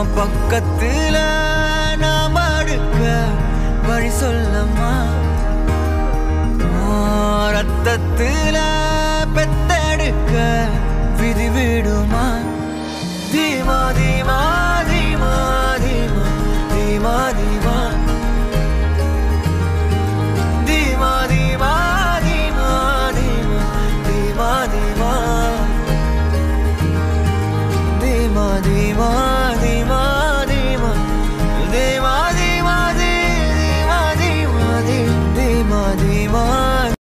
பக்கத்துல நாம் அடுக்க வழி சொல்லம்மா ரத்தத்துல பெத்தெடுக்க விதி விடுமா தீமா தீமா